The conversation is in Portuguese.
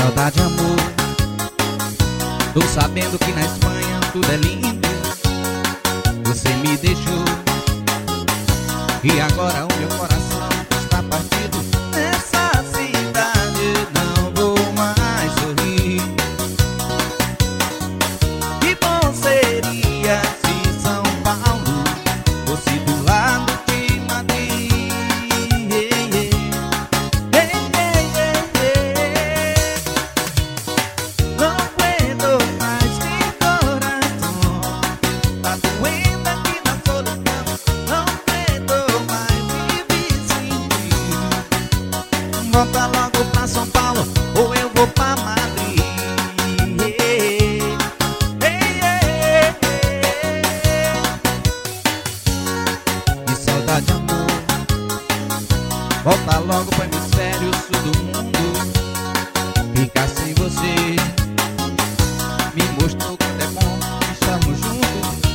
saudade, amor. Tô sabendo que na Espanha tudo é lindo. Você me deixou e agora o meu coração está partido. Nessa cidade não vou mais sorrir. Que bom seria se São Paulo fosse do lado de Madrid. Não aguento mais de coração, tá doendo aqui na solidão. Não aguento mais viver sem ti. Volta logo pra São Paulo ou eu vou pra Madrid. Que saudade, amor. Volta logo pro hemisfério sul do mundo. Ficar sem você me mostrou quanto é bom estarmos juntos.